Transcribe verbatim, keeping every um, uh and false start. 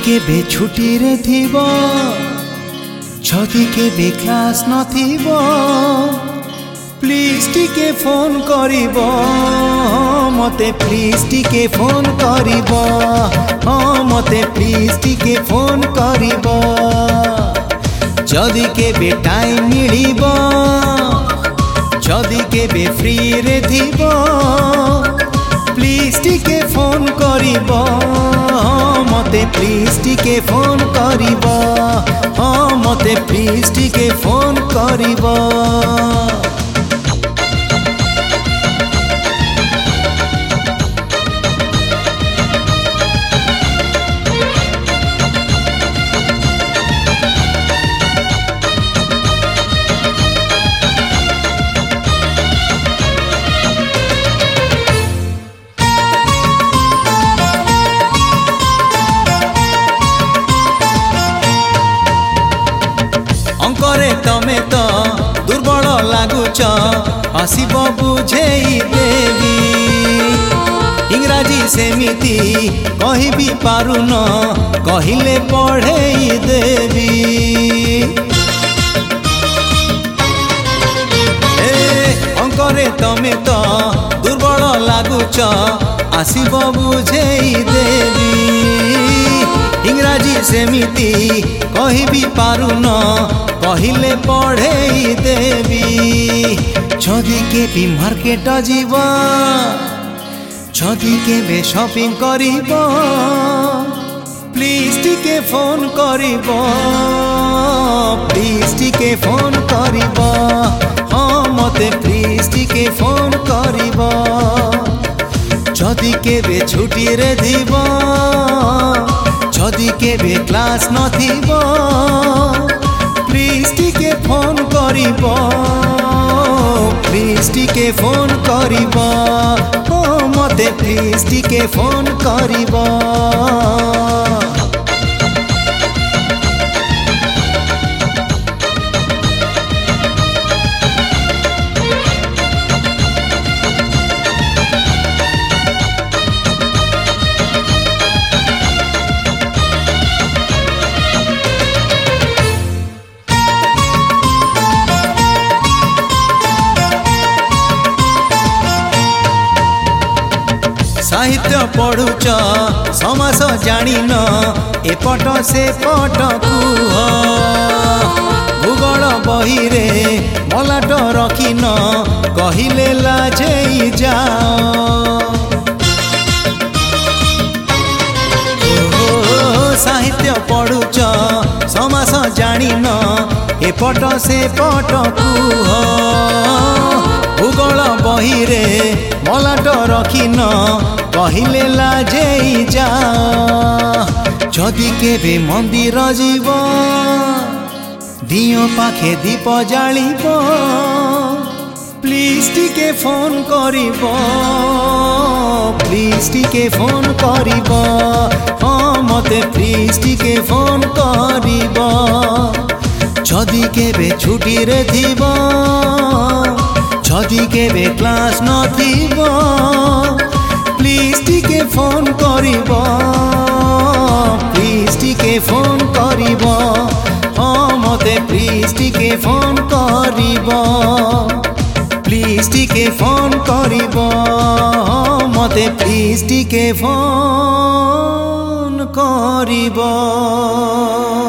केबे छुट्टी रे थिबो छदी केबे क्लास नथिबो प्लीज टिके फोन करिबो मते प्लीज टिके फोन करिबो हाँ मते प्लीज टिके फोन करिबो जदि केबे टाइम मिलिबो जदि केबे फ्री रे थिबो प्लीज टिके फोन करिबो मते प्लीज टिके फोन करिबो हाँ मते प्लीज टिके फोन करिबो। अंकरे तमे तो दुर्बल लागुच हसीब बुझेई देवी इंग्राजी सेमिति कहि भी पारुन कहिले पढ़ेई देवी ए अंकरे तमे तो दुर्बल लागुच आसीब बुझेई देवी इंग्राजी सेमिति कहि भी पारुन कहिले पढ़ेई देवी छदी केबे मार्केट जीव छदी केबे शॉपिंग करिबो प्लीज टिके फोन करिबो प्लीज टिके फोन करिबो हाँ मते प्लीज टिके फोन करिबो छदी केबे छुट्टी रे दिबो छदी केबे क्लास नथिबो प्लीज टिके फोन करिबो प्लीज टिके फोन करिबो हाँ मते प्लीज टिके फोन करिबो। साहित्य पढ़ुच समास जानिन एपट से पट कुह भूगोल बही रे मलाट रखिन कहिले लाजेई जाओ साहित्य पढ़ुच समास जानिन एपट से पट कुह भूगोल बही रे मलाट रखिन कहिले लाजेई जा जदि केबे मंदिर जीव दियो पाखे दीप जालिबो प्लीज टिके फोन करिबो प्लीज टिके फोन करिबो हाँ मते प्लीज टिके फोन करिबो जदि केबे छुट्टी रे थिबो छदी केबे क्लास नथिबो प्लीज टिके फोन करिबो प्लीज टिके फोन करिबो हाँ मते प्लीज टिके फोन करिबो प्लीज टिके फोन करिबो हाँ मते प्लीज टिके फोन करिबो।